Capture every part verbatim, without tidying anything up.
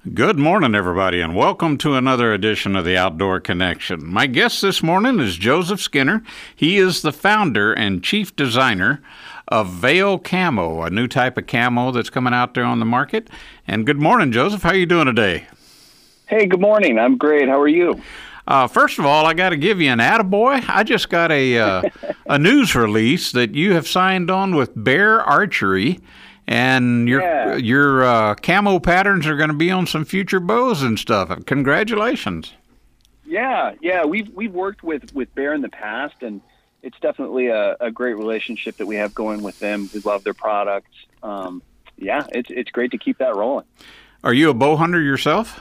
Good morning, everybody, and welcome to another edition of the Outdoor Connection. My guest this morning is Joseph Skinner. He is the founder and chief designer of Vail Camo, a new type of camo that's coming out there on the market. And good morning, Joseph. How are you doing today? Hey, good morning. I'm great. How are you? Uh, first of all, I got to give you an attaboy. I just got a uh, a news release that you have signed on with Bear Archery. And your yeah. your uh, camo patterns are going to be on some future bows and stuff. Congratulations! Yeah, yeah, we've we've worked with, with Bear in the past, and it's definitely a, a great relationship that we have going with them. We love their products. Um, yeah, it's it's great to keep that rolling. Are you a bow hunter yourself?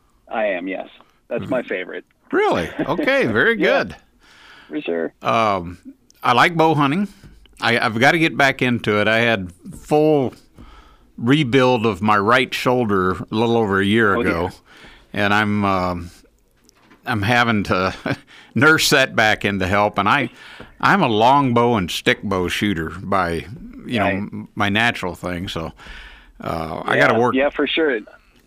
I am. Yes, that's my favorite. Really? Okay, very good. Yeah, for sure. Um, I like bow hunting. I, I've got to get back into it. I had full rebuild of my right shoulder a little over a year ago, oh, yeah. and I'm um, I'm having to nurse that back into help. And I I'm a longbow and stick bow shooter by you right. know my natural thing. So uh, yeah, I got to work. Yeah, for sure.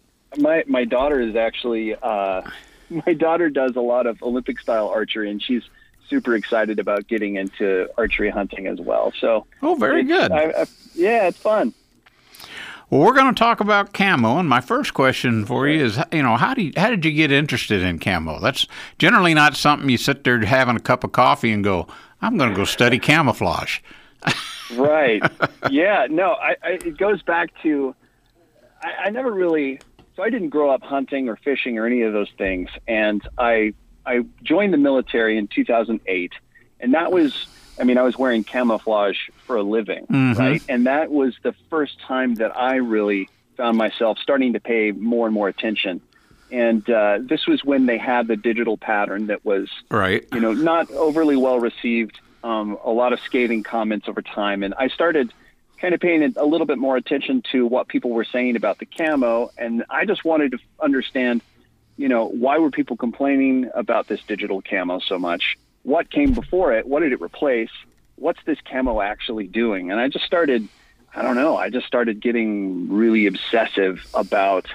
My my daughter is actually uh, my daughter does a lot of Olympic style archery, and she's super excited about getting into archery hunting as well. So, oh, very good. I, I, yeah, it's fun. Well, we're going to talk about camo, and my first question for you is, you know, how do you, how did you get interested in camo? That's generally not something you sit there having a cup of coffee and go, I'm going to go study camouflage. Right. Yeah. No, I, I, it goes back to I, I never really. So I didn't grow up hunting or fishing or any of those things, and I. I joined the military in two thousand eight, and that was, I mean, I was wearing camouflage for a living, mm-hmm. right? And that was the first time that I really found myself starting to pay more and more attention. And uh, this was when they had the digital pattern that was, right. you know, not overly well received, um, a lot of scathing comments over time. And I started kind of paying a little bit more attention to what people were saying about the camo, and I just wanted to understand, you know, why were people complaining about this digital camo so much? What came before it? What did it replace? What's this camo actually doing? And I just started, I don't know, I just started getting really obsessive about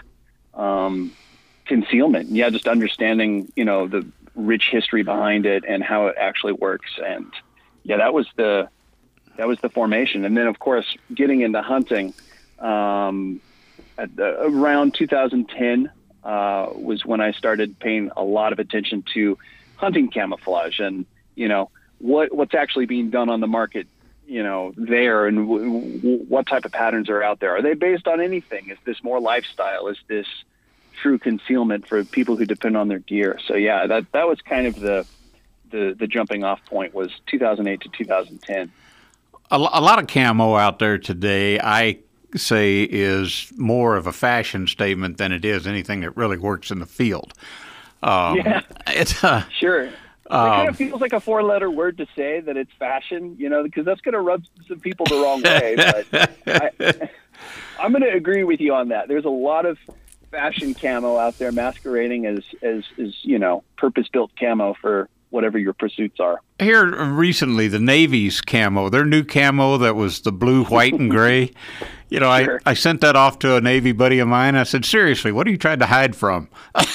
um, concealment. Yeah, just understanding, you know, the rich history behind it and how it actually works. And yeah, that was the that was the formation. And then, of course, getting into hunting um, at the, around two thousand ten. Uh, was when I started paying a lot of attention to hunting camouflage and, you know, what what's actually being done on the market, you know, there and w- w- what type of patterns are out there. Are they based on anything? Is this more lifestyle? Is this true concealment for people who depend on their gear? So, yeah, that, that was kind of the, the, the jumping off point was two thousand eight to two thousand ten. A, a lot of camo out there today, I say, is more of a fashion statement than it is anything that really works in the field. Um, yeah, it's uh, sure. It um, kind of feels like a four-letter word to say that it's fashion, you know, because that's going to rub some people the wrong way. But I, I'm going to agree with you on that. There's a lot of fashion camo out there masquerading as, as, as you know, purpose-built camo for whatever your pursuits are. Here recently, the Navy's camo, their new camo that was the blue, white, and gray. You know, sure. I, I sent that off to a Navy buddy of mine. I said, seriously, what are you trying to hide from?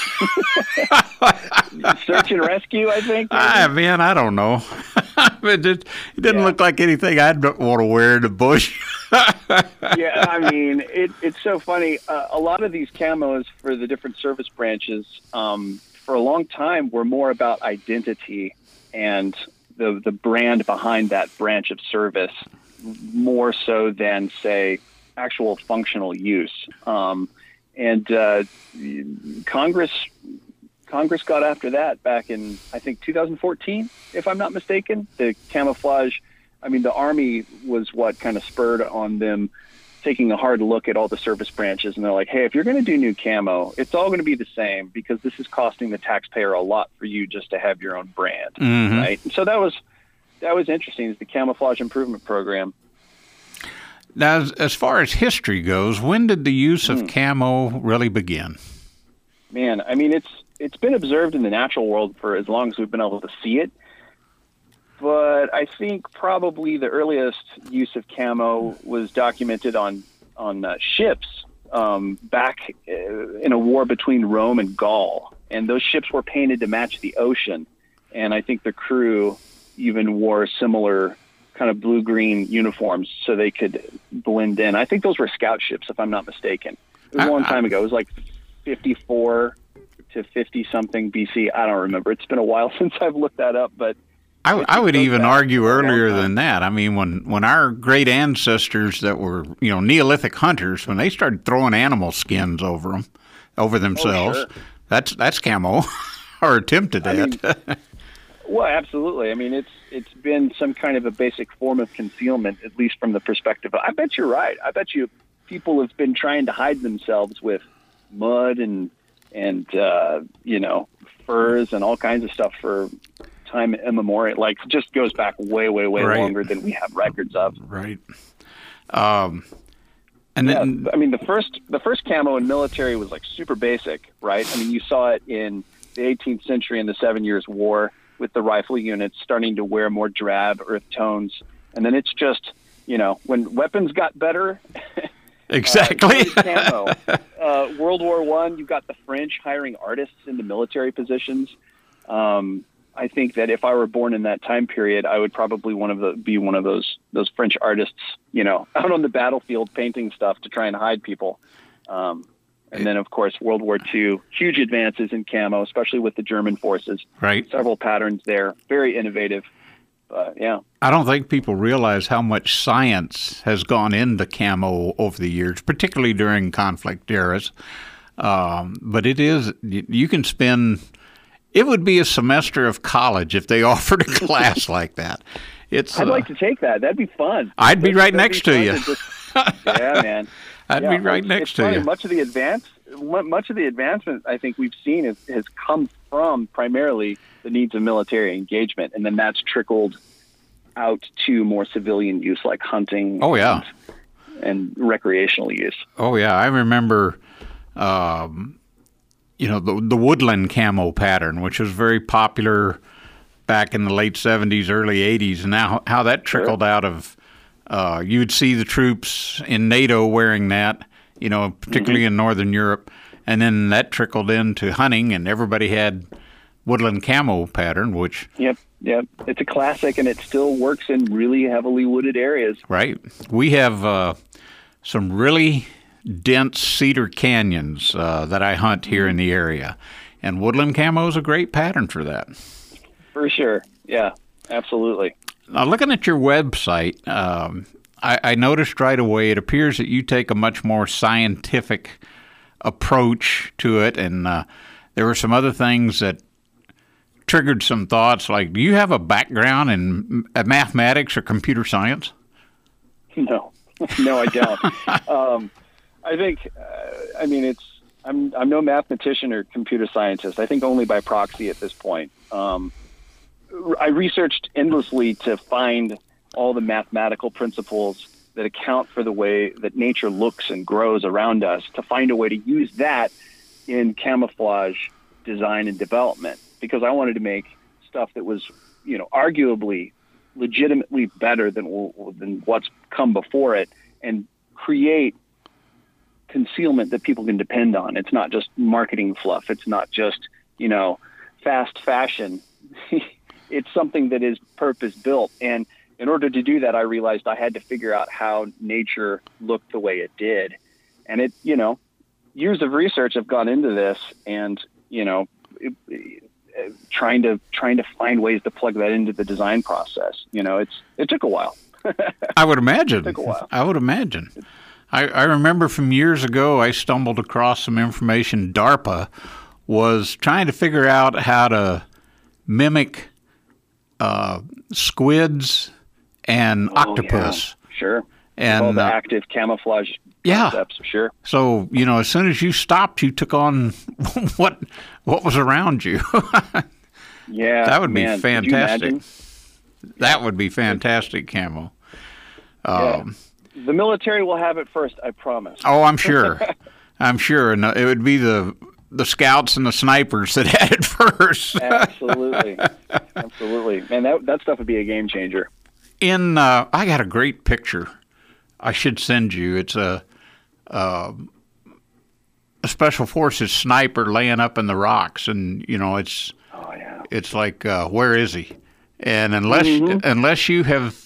Search and rescue, I think. Ah, man, I don't know. it, just, it didn't yeah. look like anything I'd want to wear in the bush. Yeah, I mean, it, it's so funny. Uh, a lot of these camos for the different service branches, um, for a long time, were more about identity and the the brand behind that branch of service, more so than, say, actual functional use. Um, and uh, Congress Congress got after that back in, I think, two thousand fourteen, if I'm not mistaken. The camouflage, I mean, the Army was what kind of spurred on them taking a hard look at all the service branches, and they're like, hey, if you're going to do new camo, it's all going to be the same because this is costing the taxpayer a lot for you just to have your own brand, mm-hmm. right? And so that was that was interesting, is the Camouflage Improvement Program. Now, as, as far as history goes, when did the use of mm. camo really begin? Man, I mean, it's it's been observed in the natural world for as long as we've been able to see it. But I think probably the earliest use of camo was documented on on uh, ships um, back uh, in a war between Rome and Gaul, and those ships were painted to match the ocean. And I think the crew even wore similar kind of blue-green uniforms so they could blend in. I think those were scout ships, if I'm not mistaken. It was a long time ago. It was like fifty-four to fifty-something B C. I don't remember. It's been a while since I've looked that up, but I, I would even argue earlier than that. I mean, when, when our great ancestors that were, you know, Neolithic hunters, when they started throwing animal skins over them, over themselves, oh, sure. that's that's camo, or attempted I at. Mean, well, absolutely. I mean, it's it's been some kind of a basic form of concealment, at least from the perspective. I bet you're right. I bet you people have been trying to hide themselves with mud and and uh, you know, furs and all kinds of stuff for time immemorial. Like, just goes back way, way, way right. longer than we have records of. Right. Um, and yeah, then, I mean, the first the first camo in military was like super basic, right? I mean, you saw it in the eighteenth century in the Seven Years' War with the rifle units starting to wear more drab earth tones, and then it's just, you know, when weapons got better. Exactly. uh, camo. uh, World War One, you got the French hiring artists into military positions. Um, I think that if I were born in that time period, I would probably one of the be one of those those French artists, you know, out on the battlefield painting stuff to try and hide people. Um, and then, of course, World War Two, huge advances in camo, especially with the German forces. Right. Several patterns there, very innovative. Uh, yeah. I don't think people realize how much science has gone into camo over the years, particularly during conflict eras. Um, but it is, you can spend, it would be a semester of college if they offered a class like that. It's. I'd uh, like to take that. That'd be fun. I'd be That'd, right that'd next be to you. to just, yeah, man. I'd yeah, be right it's, next it's to funny. you. Much of the advance, much of the advancement I think we've seen is, has come from primarily the needs of military engagement, and then that's trickled out to more civilian use like hunting. Oh yeah, and, and recreational use. Oh yeah, I remember, um, you know, the the woodland camo pattern, which was very popular back in the late seventies, early eighties, and now how that trickled sure. out of. Uh, you would see the troops in NATO wearing that, you know, particularly mm-hmm. in Northern Europe, and then that trickled into hunting, and everybody had woodland camo pattern, which... Yep, yep. It's a classic, and it still works in really heavily wooded areas. Right. We have uh, some really dense cedar canyons uh, that I hunt here in the area, and woodland camo is a great pattern for that. For sure. Yeah, absolutely. Now, looking at your website, um, I, I noticed right away it appears that you take a much more scientific approach to it, and uh, there were some other things that triggered some thoughts, like, do you have a background in mathematics or computer science? No, no, I don't. um, I think, uh, I mean, it's I'm I'm no mathematician or computer scientist. I think only by proxy at this point. Um, I researched endlessly to find all the mathematical principles that account for the way that nature looks and grows around us, to find a way to use that in camouflage design and development, because I wanted to make stuff that was, you know, arguably legitimately better than than what's come before it, and create concealment that people can depend on. It's not just marketing fluff. It's not just, you know, fast fashion. It's something that is purpose-built. And in order to do that, I realized I had to figure out how nature looked the way it did. And it, you know, years of research have gone into this, and, you know, it, it, trying to trying to find ways to plug that into the design process. You know, it's it took a while. I would imagine. It took a while. I would imagine. I, I remember from years ago, I stumbled across some information. DARPA was trying to figure out how to mimic Uh, squids and oh, octopus. Yeah. Sure. And all the uh, active camouflage yeah. concepts, sure. So, you know, as soon as you stopped, you took on what what was around you. Yeah. That would man, be fantastic. Could you that would be fantastic, camo. Um, yeah. The military will have it first, I promise. Oh, I'm sure. I'm sure. And it would be the the scouts and the snipers that had it first. Absolutely. Absolutely. Man, that that stuff would be a game changer. In uh, I got a great picture I should send you. It's a uh, a special forces sniper laying up in the rocks, and you know it's oh, yeah. it's like uh, where is he? And unless mm-hmm. unless you have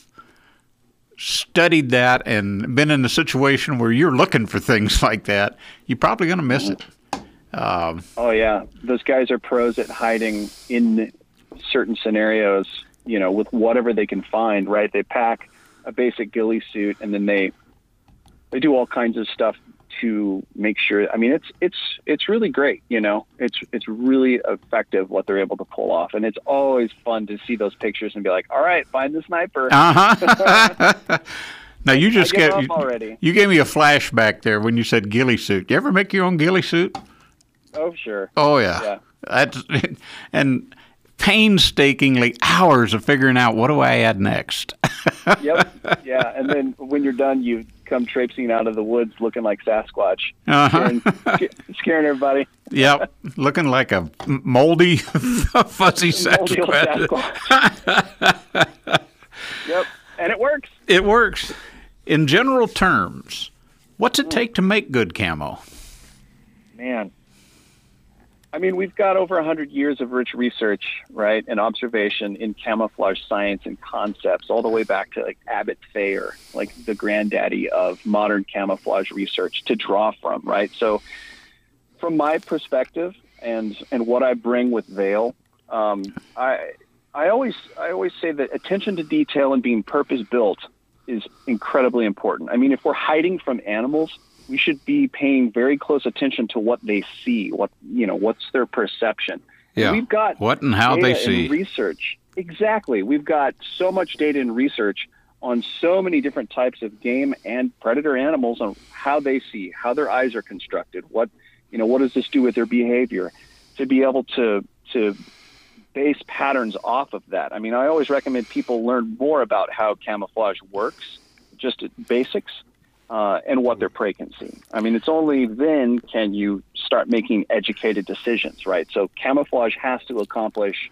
studied that and been in a situation where you're looking for things like that, you're probably going to miss it. Um, oh yeah, those guys are pros at hiding in certain scenarios, you know, with whatever they can find, right? They pack a basic ghillie suit, and then they they do all kinds of stuff to make sure. I mean, it's it's it's really great, you know. It's it's really effective what they're able to pull off, and it's always fun to see those pictures and be like, all right, find the sniper. Uh-huh. Now you just get you, already. You gave me a flashback there when you said ghillie suit. You ever make your own ghillie suit? Oh sure. Oh yeah. Yeah. That's and painstakingly hours of figuring out what do I add next. Yep. Yeah, and then when you're done, you come traipsing out of the woods looking like Sasquatch, uh-huh. scaring, scaring everybody. Yep, looking like a moldy, fuzzy Sasquatch. Sasquatch. Yep, and it works. It works. In general terms, what's it take to make good camo? Man. I mean, we've got over one hundred years of rich research, right, and observation in camouflage science and concepts, all the way back to like Abbott Thayer, like the granddaddy of modern camouflage research to draw from, right? So from my perspective and and what I bring with Veil, um, I I always I always say that attention to detail and being purpose-built is incredibly important. I mean, if we're hiding from animals, we should be paying very close attention to what they see, what, you know, what's their perception. Yeah. And we've got what and how they see. Research. Exactly. We've got so much data and research on so many different types of game and predator animals on how they see, how their eyes are constructed, what, you know, what does this do with their behavior, to be able to, to base patterns off of that. I mean, I always recommend people learn more about how camouflage works, just basics. Uh, and what their prey can see. I mean, it's only then can you start making educated decisions, right? So camouflage has to accomplish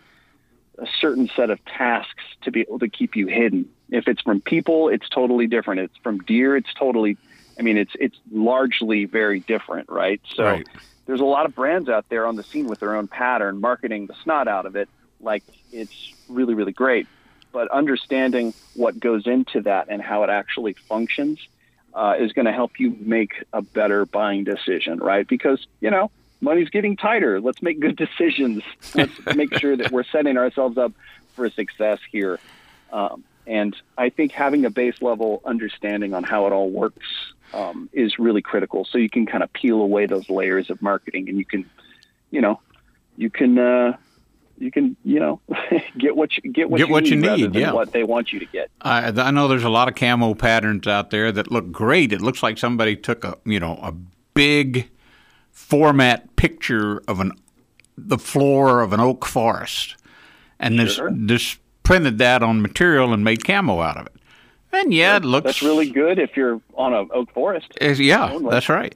a certain set of tasks to be able to keep you hidden. If it's from people, it's totally different. It's from deer, it's totally, I mean, it's it's largely very different, right? So right. There's a lot of brands out there on the scene with their own pattern, marketing the snot out of it like it's really, really great. But understanding what goes into that and how it actually functions Uh, is going to help you make a better buying decision, right? Because, you know, money's getting tighter. Let's make good decisions. Let's make sure that we're setting ourselves up for success here. Um, and I think having a base level understanding on how it all works um, is really critical. So you can kind of peel away those layers of marketing, and you can, you know, you can, uh, you can, you know, get what you get what get you what need, you need rather than yeah. what they want you to get. I, I know there's a lot of camo patterns out there that look great. It looks like somebody took a, you know, a big format picture of an the floor of an oak forest, and sure. just just printed that on material and made camo out of it. And yeah, it looks that's really good if you're on an oak forest. Yeah, that's right.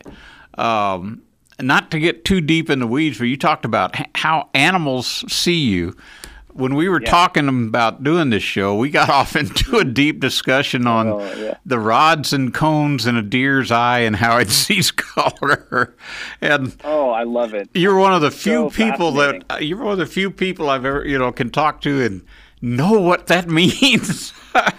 Um, Not to get too deep in the weeds, but you talked about how animals see you. When we were yeah. talking about doing this show, we got off into a deep discussion on oh, yeah. the rods and cones in a deer's eye and how it sees color. And oh, I love it. You're one of the few so people that you're one of the few people I've ever you know can talk to and know what that means.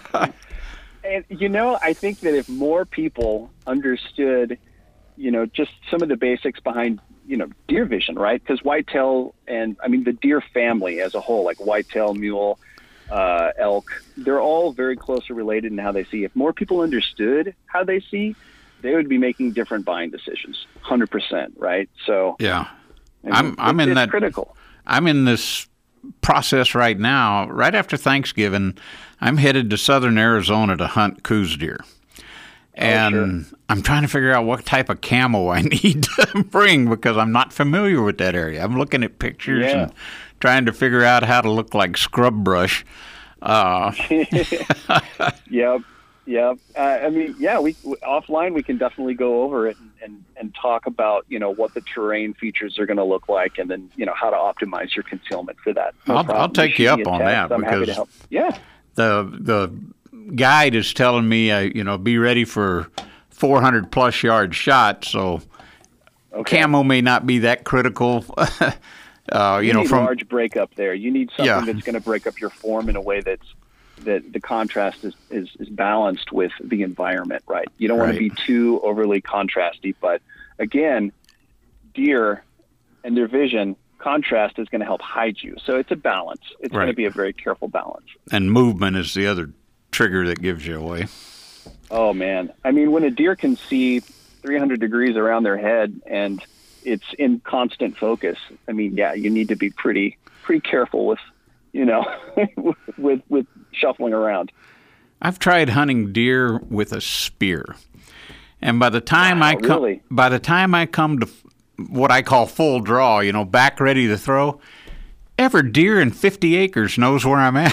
And you know, I think that if more people understood, you know, just some of the basics behind, you know, deer vision, right? Because whitetail and, I mean, the deer family as a whole, like whitetail, mule, uh, elk, they're all very closely related in how they see. If more people understood how they see, they would be making different buying decisions, one hundred percent, right? So, yeah, I mean, I'm, I'm it's, in it's that critical. I'm in this process right now. Right after Thanksgiving, I'm headed to southern Arizona to hunt Coues deer. And oh, sure. I'm trying to figure out what type of camo I need to bring because I'm not familiar with that area. I'm looking at pictures yeah. and trying to figure out how to look like scrub brush. Uh, yep, yep. Uh, I mean, yeah, we offline we can definitely go over it and, and, and talk about, you know, what the terrain features are going to look like, and then, you know, how to optimize your concealment for that. No I'll, I'll take you up on that I'm happy to because help. Yeah. the the guide is telling me, uh, you know, be ready for four hundred plus yard shot. So Okay. camo may not be that critical. uh, you, you know, need from large breakup there. You need something Yeah. that's going to break up your form in a way that's that the contrast is, is, is balanced with the environment, right? You don't want Right. to be too overly contrasty, but again, deer and their vision, contrast is going to help hide you. So it's a balance. It's going Right. to be a very careful balance. and movement is the other trigger that gives you away. Oh man. I mean, when a deer can see three hundred degrees around their head and it's in constant focus, I mean, yeah, you need to be pretty, pretty careful with, you know, with, with shuffling around. I've tried hunting deer with a spear, and by the time Wow, I come, really? by the time I come to what I call full draw, you know, back ready to throw, every deer in fifty acres knows where I'm at.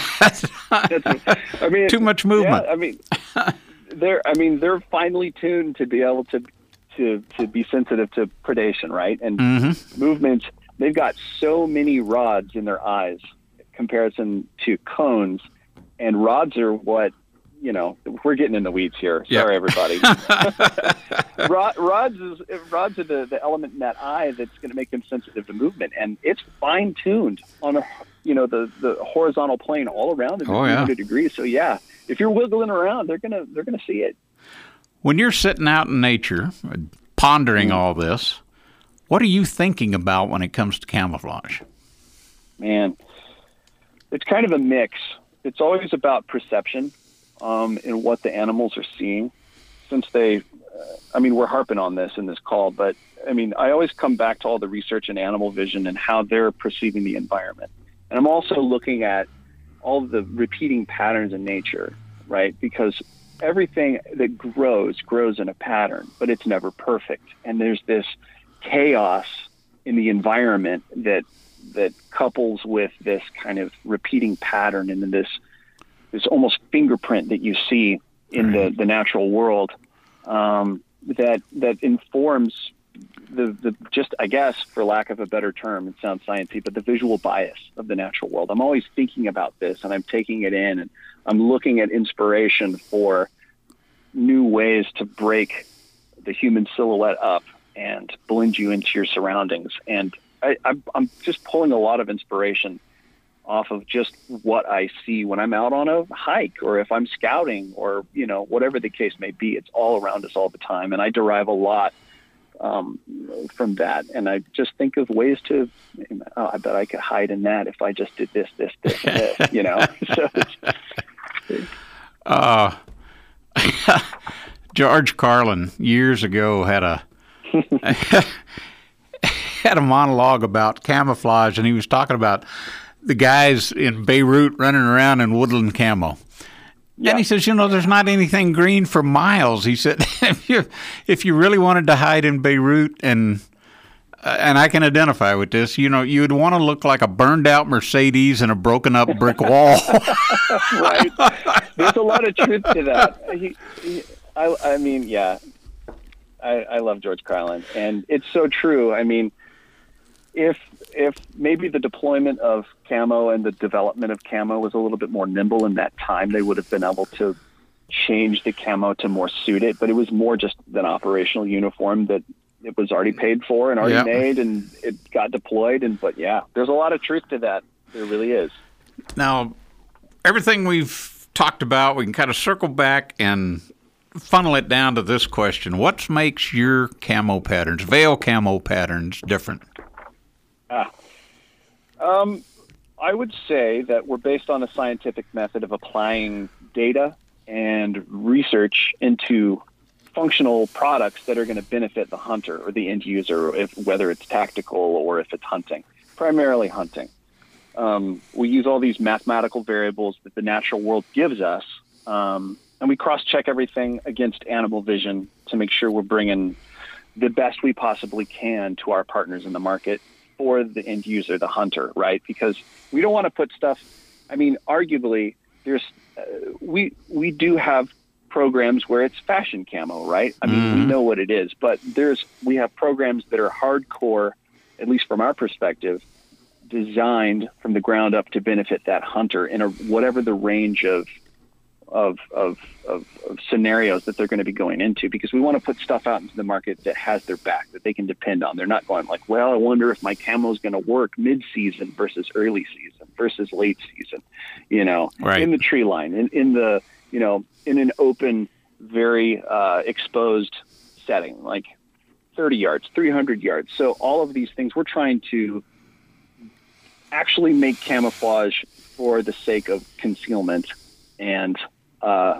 I mean, Too much movement. Yeah, I mean, they're, I mean, they're finely tuned to be able to, to, to be sensitive to predation, right? And Mm-hmm. movement, they've got so many rods in their eyes comparison to cones, and rods are what, you know, we're getting in the weeds here. Yep. Sorry, everybody. Rod, rods is rods are the, the element in that eye that's going to make them sensitive to movement, and it's fine tuned on a, you know, the, the horizontal plane all around at Oh, three yeah. hundred degrees. So yeah, if you're wiggling around, they're gonna they're gonna see it. When you're sitting out in nature, pondering Mm. all this, what are you thinking about when it comes to camouflage? Man, it's kind of a mix. It's always about perception um, and what the animals are seeing. Since they, uh, I mean, we're harping on this in this call, but I mean, I always come back to all the research in animal vision and how they're perceiving the environment. And I'm also looking at all the repeating patterns in nature, right? Because everything that grows, grows in a pattern, but it's never perfect. And there's this chaos in the environment that that couples with this kind of repeating pattern and then this this almost fingerprint that you see in Right. the, the natural world um, that that informs the, the just, I guess, for lack of a better term, it sounds sciencey, but the visual bias of the natural world. I'm always thinking about this and I'm taking it in and I'm looking at inspiration for new ways to break the human silhouette up and blend you into your surroundings. And I, I'm, I'm just pulling a lot of inspiration off of just what I see when I'm out on a hike or if I'm scouting or, you know, whatever the case may be. It's all around us all the time. And I derive a lot um, from that. And I just think of ways to, oh, I bet I could hide in that if I just did this, this, this, and this, you know? So it's, Uh, George Carlin years ago had a had a monologue about camouflage, and he was talking about the guys in Beirut running around in woodland camo. Yeah. And he says, you know, there's not anything green for miles. He said, if you if you really wanted to hide in Beirut, and uh, and I can identify with this, you know, you'd want to look like a burned out Mercedes and a broken up brick wall. right. There's a lot of truth to that. He, he, I, I mean, yeah, I, I love George Carlin, and it's so true. I mean, if if maybe the deployment of camo and the development of camo was a little bit more nimble in that time, they would have been able to change the camo to more suit it. But it was more just an operational uniform that it was already paid for and already Yep. made, and it got deployed. And but yeah, there's a lot of truth to that. There really is. Now, everything we've talked about, we can kind of circle back and funnel it down to this question. What makes your camo patterns, veil camo patterns, different? Ah. Um, I would say that we're based on a scientific method of applying data and research into functional products that are going to benefit the hunter or the end user, if whether it's tactical or if it's hunting, primarily hunting. Um, we use all these mathematical variables that the natural world gives us, um, and we cross-check everything against animal vision to make sure we're bringing the best we possibly can to our partners in the market for the end user, the hunter, right? Because we don't want to put stuff, I mean, arguably, there's uh, we we do have programs where it's fashion camo, right? I mean, Mm-hmm. we know what it is, but there's we have programs that are hardcore, at least from our perspective, designed from the ground up to benefit that hunter in a, whatever the range of of, of, of, of scenarios that they're going to be going into, because we want to put stuff out into the market that has their back, that they can depend on. They're not going like, well, I wonder if my camo is going to work mid-season versus early season versus late season, you know, right. in the tree line, in, in the, you know, in an open, very uh, exposed setting, like thirty yards, three hundred yards. So all of these things, we're trying to actually make camouflage for the sake of concealment and uh,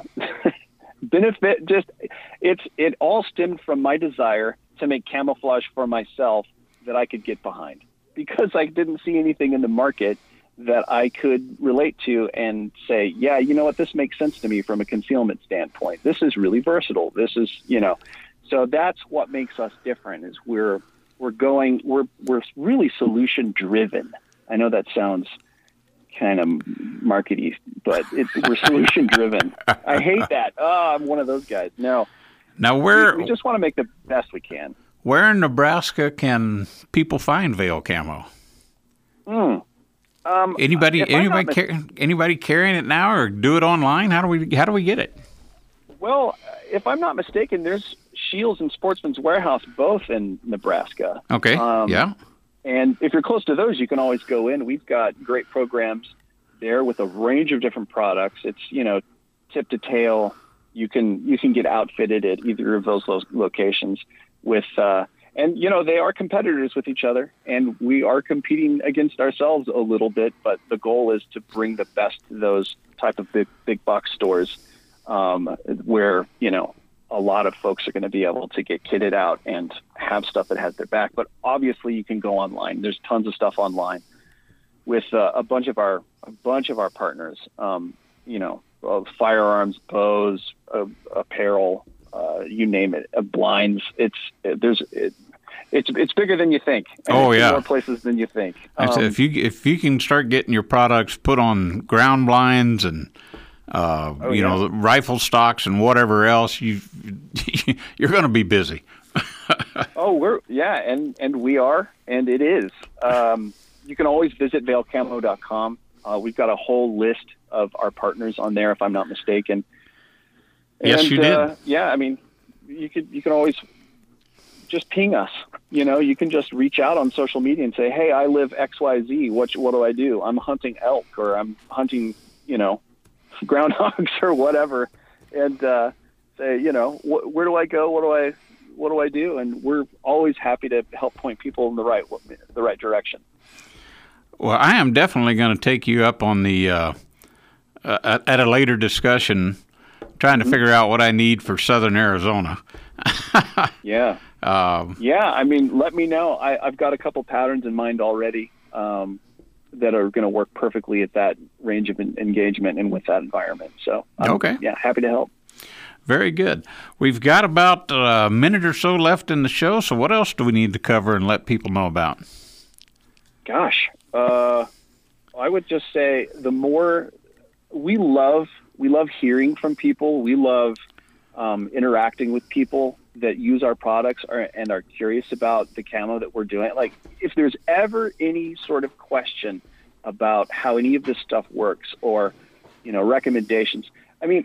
benefit. Just it's it all stemmed from my desire to make camouflage for myself that I could get behind, because I didn't see anything in the market that I could relate to and say, yeah, you know what, this makes sense to me from a concealment standpoint. This is really versatile. This is, you know, so that's what makes us different, is we're, we're going, we're, we're really solution driven. I know that sounds kind of markety, but it's, we're solution driven. I hate that. Oh, I'm one of those guys. No, now where, we, we just want to make the best we can. Where in Nebraska can people find Vail Camo? Hmm. Um, anybody, anybody, mis- car- anybody carrying it now, or do it online? How do we, how do we get it? Well, if I'm not mistaken, there's Shields and Sportsman's Warehouse both in Nebraska. Okay. Um, yeah. And if you're close to those, you can always go in. We've got great programs there with a range of different products. It's, you know, tip to tail. You can, you can get outfitted at either of those lo- locations with, uh, and, you know, they are competitors with each other, and we are competing against ourselves a little bit, but the goal is to bring the best to those type of big, big box stores, um, where, you know, a lot of folks are going to be able to get kitted out and have stuff that has their back. But obviously you can go online. There's tons of stuff online with uh, a bunch of our, a bunch of our partners, um, you know, of firearms, bows, uh, apparel, uh, you name it, uh, blinds. It's, it, there's, it, it's, it's bigger than you think. And oh it's yeah. In more places than you think. Um, if you, if you can start getting your products put on ground blinds and, Uh, oh, you yeah. know, rifle stocks and whatever else, you you're going to be busy. oh, we're yeah, and and we are, and it is. Um, you can always visit vail camo dot com. Uh, we've got a whole list of our partners on there, if I'm not mistaken. And, yes, you did. Uh, yeah, I mean, you could you can always just ping us. You know, you can just reach out on social media and say, hey, I live X Y Z. What what do I do? I'm hunting elk, or I'm hunting, you know, groundhogs or whatever, and uh, say, you know, wh- where do I go? What do I, what do I do? And we're always happy to help point people in the right, the right direction. Well, I am definitely going to take you up on the, uh, uh, at a later discussion, trying to mm-hmm. figure out what I need for Southern Arizona. yeah. Um, yeah. I mean, let me know. I, I've got a couple patterns in mind already. Um, that are going to work perfectly at that range of engagement and with that environment. So, um, okay. yeah, happy to help. Very good. We've got about a minute or so left in the show, so what else do we need to cover and let people know about? Gosh, uh, I would just say the more we love, we love hearing from people. We love um, interacting with people that use our products are, and are curious about the camo that we're doing. Like, if there's ever any sort of question about how any of this stuff works, or, you know, recommendations, I mean,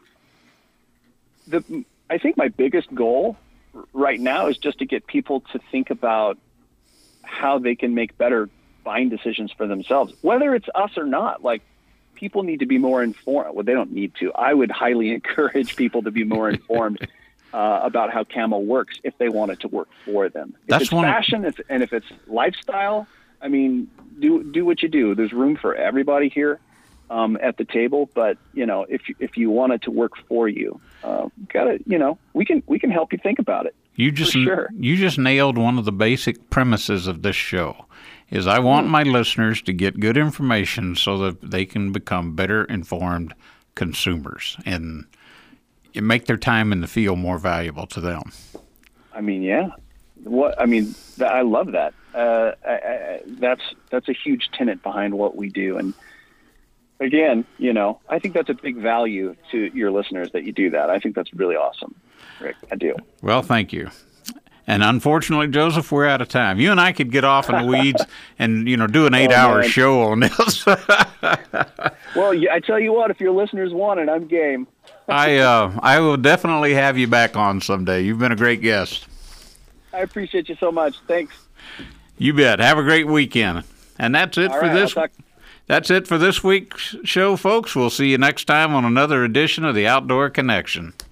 the, I think my biggest goal right now is just to get people to think about how they can make better buying decisions for themselves, whether it's us or not. Like, people need to be more informed. Well, they don't need to. I would highly encourage people to be more informed Uh, about how camo works if they want it to work for them. If That's it's one fashion, of- and if it's lifestyle, I mean, do do what you do. There's room for everybody here um, at the table. But you know, if you, if you want it to work for you, uh, gotta you know, we can we can help you think about it. You just for sure. you just nailed one of the basic premises of this show. Is I want mm. my listeners to get good information so that they can become better informed consumers and make their time in the field more valuable to them. I mean, yeah. What I mean, th- I love that. Uh, I, I, that's that's a huge tenet behind what we do. And again, you know, I think that's a big value to your listeners that you do that. I think that's really awesome, Rick. I do. Well, thank you. And unfortunately, Joseph, we're out of time. You and I could get off in the weeds and, you know, do an eight-hour oh, show on this. Well, I tell you what, if your listeners want it, I'm game. I uh, I will definitely have you back on someday. You've been a great guest. I appreciate you so much. Thanks. You bet. Have a great weekend. And that's it All for right, this. talk- That's it for this week's show, folks. We'll see you next time on another edition of the Outdoor Connection.